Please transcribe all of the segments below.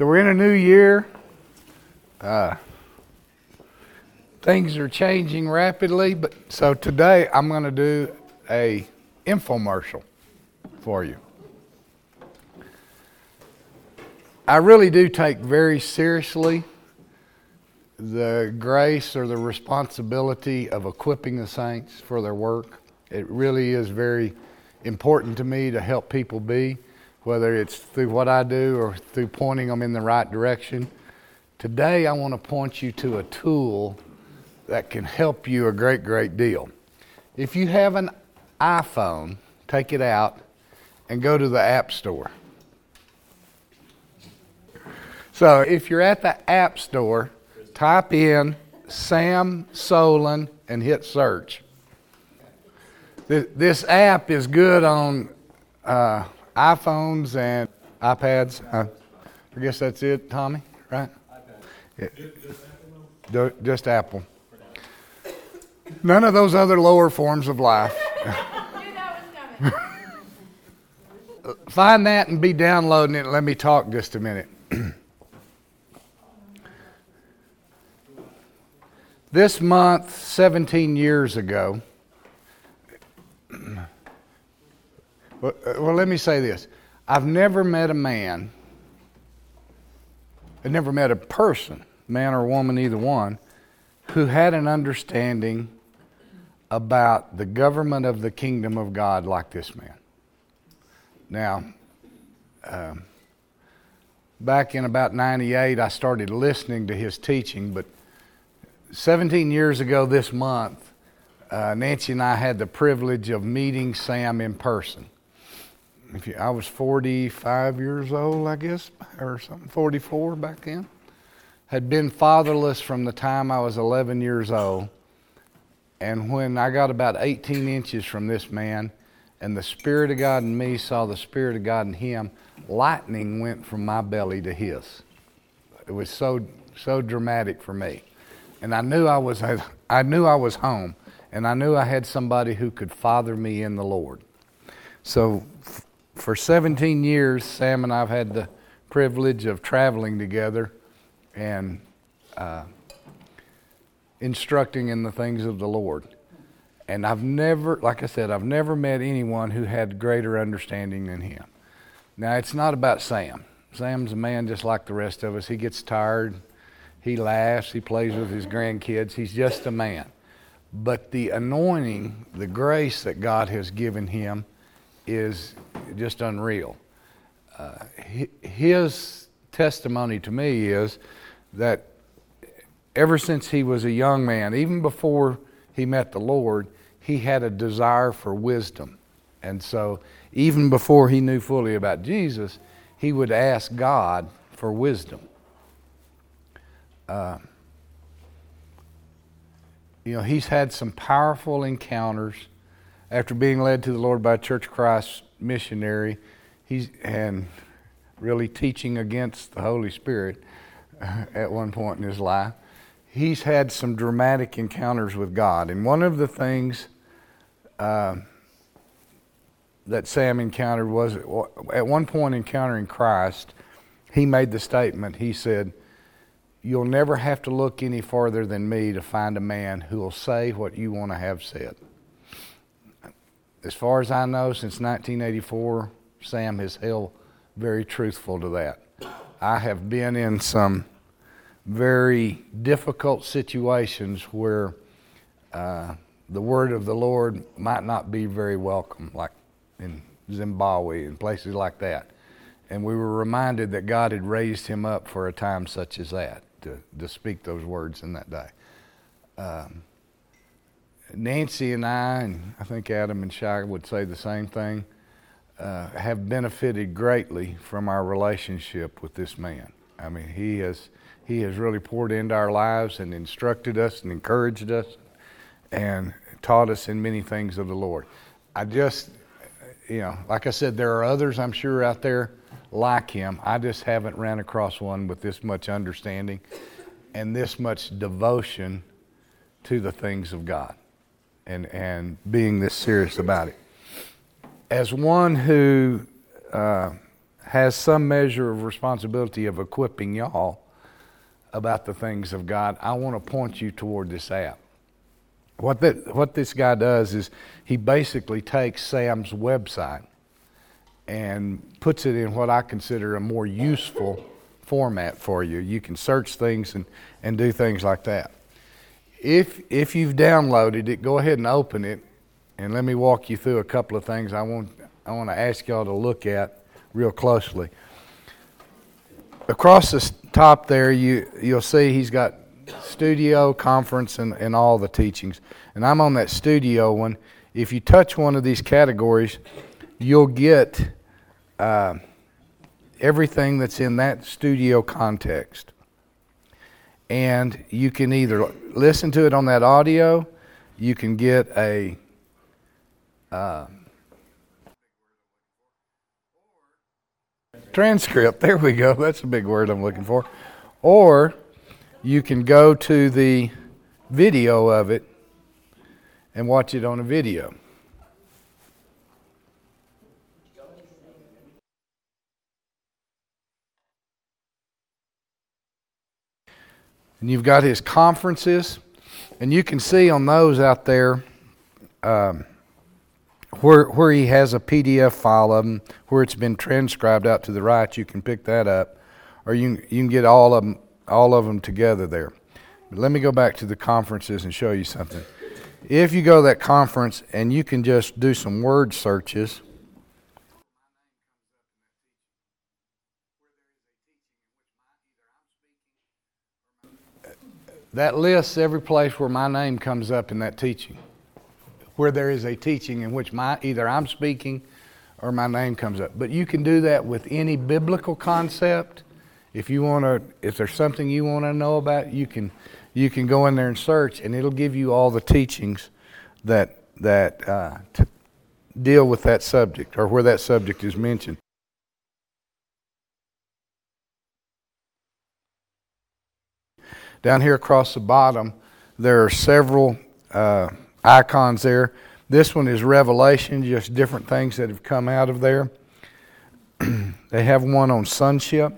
So we're in a new year. Things are changing rapidly, but so today I'm going to do a infomercial for you. I really do take very seriously the grace or the responsibility of equipping the saints for their work. It really is very important to me to help people be, whether it's through what I do or through pointing them in the right direction. Today I want to point you to a tool that can help you a great deal. If you have an iPhone, take it out and go to the App Store. So if you're at the App Store, type in Sam Solen and hit search. This app is good on iPhones and iPads. I guess that's it, Tommy, right? Just Apple. None of those other lower forms of life. Find that and be downloading it. Let me talk just a minute. This month, 17 years ago, well, let me say this. I've never met a man, I've never met a person, man or woman, either one, who had an understanding about the government of the kingdom of God like this man. Now, back in about 98, I started listening to his teaching, but 17 years ago this month, Nancy and I had the privilege of meeting Sam in person. I was 45 years old, I guess, or something, 44 back then. Had been fatherless from the time I was 11 years old. And when I got about 18 inches from this man, and the Spirit of God in me saw the Spirit of God in him, lightning went from my belly to his. It was so dramatic for me. And I knew I was home, and I knew I had somebody who could father me in the Lord. So for 17 years, Sam and I have had the privilege of traveling together and instructing in the things of the Lord. And I've never met anyone who had greater understanding than him. Now, it's not about Sam. Sam's a man just like the rest of us. He gets tired. He laughs. He plays with his grandkids. He's just a man. But the anointing, the grace that God has given him is just unreal. His testimony to me is that ever since he was a young man, even before he met the Lord, he had a desire for wisdom. And so even before he knew fully about Jesus, he would ask God for wisdom. He's had some powerful encounters after being led to the Lord by a Church of Christ missionary. And really teaching against the Holy Spirit at one point in his life. He's had some dramatic encounters with God. And one of the things that Sam encountered was, at one point encountering Christ, he made the statement, he said, "You'll never have to look any farther than me to find a man who will say what you want to have said." As far as I know, since 1984, Sam has held very truthful to that. I have been in some very difficult situations where the word of the Lord might not be very welcome, like in Zimbabwe and places like that. And we were reminded that God had raised him up for a time such as that, to speak those words in that day. Nancy and I think Adam and Shai would say the same thing, have benefited greatly from our relationship with this man. I mean, he has really poured into our lives and instructed us and encouraged us and taught us in many things of the Lord. I just, like I said, there are others I'm sure out there like him. I just haven't ran across one with this much understanding and this much devotion to the things of God and being this serious about it. As one who has some measure of responsibility of equipping y'all about the things of God, I want to point you toward this app. What this guy does is he basically takes Sam's website and puts it in what I consider a more useful format for you. You can search things and do things like that. If you've downloaded it, go ahead and open it, and let me walk you through a couple of things I want to ask y'all to look at real closely. Across the top there, you'll see he's got studio, conference, and all the teachings. And I'm on that studio one. If you touch one of these categories, you'll get everything that's in that studio context. And you can either listen to it on that audio, you can get a transcript. There we go. That's a big word I'm looking for. Or you can go to the video of it and watch it on a video. And you've got his conferences, and you can see on those out there where he has a PDF file of them, where it's been transcribed out to the right. You can pick that up, or you can get all of them together there. But let me go back to the conferences and show you something. If you go to that conference and you can just do some word searches. That lists every place where my name comes up in that teaching. Where there is a teaching in which either I'm speaking or my name comes up. But you can do that with any biblical concept. If there's something you want to know about, you can go in there and search, and it'll give you all the teachings that deal with that subject or where that subject is mentioned. Down here across the bottom, there are several icons there. This one is Revelation, just different things that have come out of there. They have one on sonship,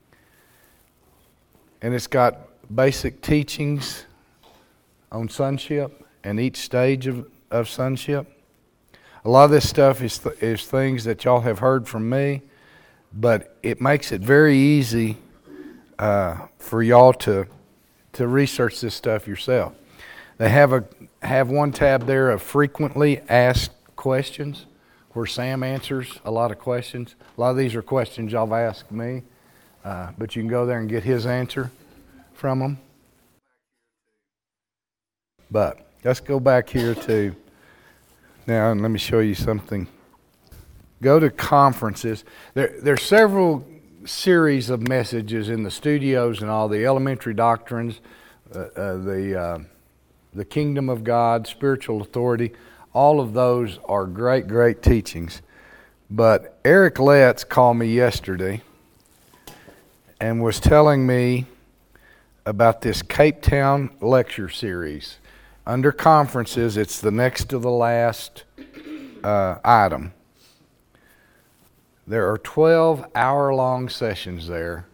and it's got basic teachings on sonship and each stage of sonship. A lot of this stuff is things that y'all have heard from me, but it makes it very easy for y'all to research this stuff yourself. They have one tab there of frequently asked questions, where Sam answers a lot of questions. A lot of these are questions y'all have asked me, but you can go there and get his answer from them. But let's go back here to now, and let me show you something. Go to conferences. There's several series of messages in the studios and all the elementary doctrines, the kingdom of God, spiritual authority. All of those are great, great teachings. But Eric Letts called me yesterday and was telling me about this Cape Town lecture series. Under conferences, it's the next to the last item. There are 12 hour-long sessions there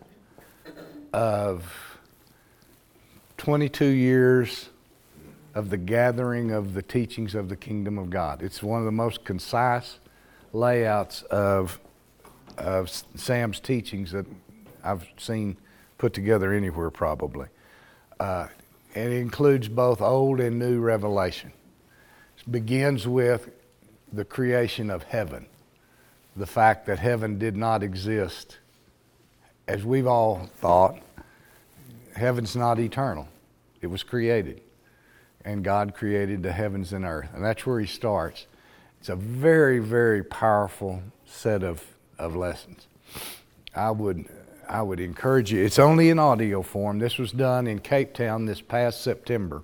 of 22 years of the gathering of the teachings of the kingdom of God. It's one of the most concise layouts of Sam's teachings that I've seen put together anywhere probably. And it includes both Old and New revelation. It begins with the creation of heaven. The fact that heaven did not exist. As we've all thought, heaven's not eternal. It was created. And God created the heavens and earth. And that's where he starts. It's a very, very powerful set of lessons. I would encourage you. It's only in audio form. This was done in Cape Town this past September.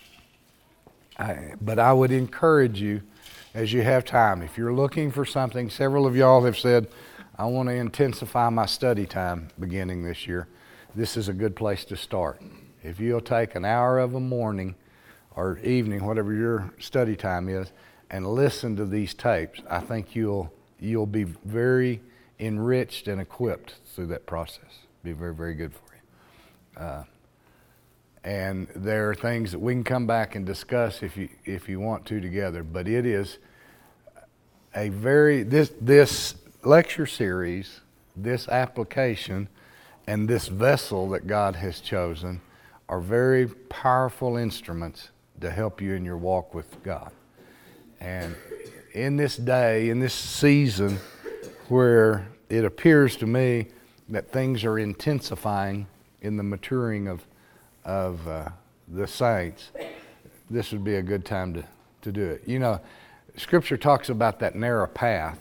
But I would encourage you, as you have time, if you're looking for something, several of y'all have said, I want to intensify my study time beginning this year. This is a good place to start. If you'll take an hour of a morning or evening, whatever your study time is, and listen to these tapes, I think you'll be very enriched and equipped through that process. Be very, very good for you. And there are things that we can come back and discuss if you want to together. But it is this lecture series, this application, and this vessel that God has chosen are very powerful instruments to help you in your walk with God. And in this day, in this season, where it appears to me that things are intensifying in the maturing of the saints, this would be a good time to do it. You know, Scripture talks about that narrow path.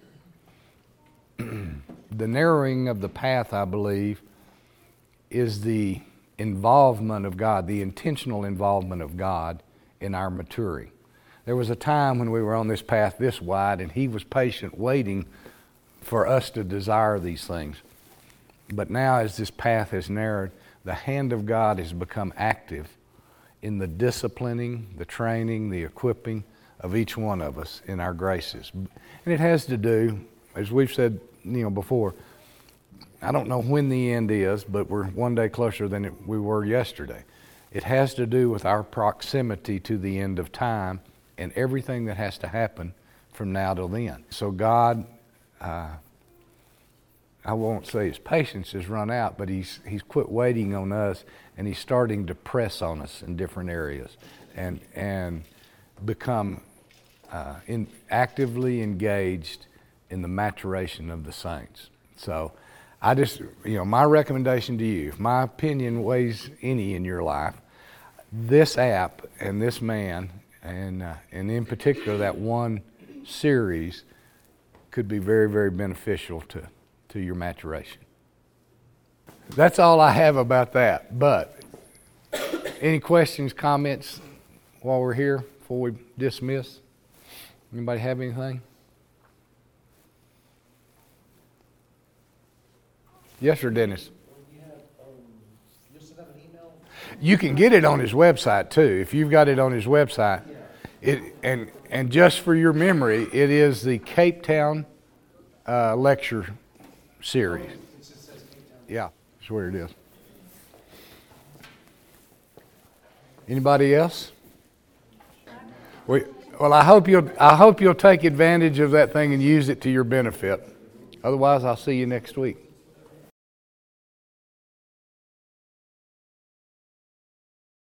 The narrowing of the path, I believe, is the involvement of God, the intentional involvement of God in our maturing. There was a time when we were on this path this wide, and He was patient, waiting for us to desire these things. But now, as this path has narrowed, the hand of God has become active in the disciplining, the training, the equipping of each one of us in our graces. And it has to do, as we've said, before, I don't know when the end is, but we're one day closer than we were yesterday. It has to do with our proximity to the end of time and everything that has to happen from now till then. So God, I won't say His patience has run out, but He's quit waiting on us, and He's starting to press on us in different areas and become actively engaged in the maturation of the saints. So I just, my recommendation to you, if my opinion weighs any in your life, this app and this man, and in particular that one series, could be very, very beneficial to your maturation. That's all I have about that. But any questions, comments while we're here before we dismiss? Anybody have anything? Yes, sir, Dennis. You can get it on his website too. If you've got it on his website, and just for your memory, it is the Cape Town lecture series. Yeah, that's where it is. Anybody else? Well, I hope you'll take advantage of that thing and use it to your benefit. Otherwise, I'll see you next week.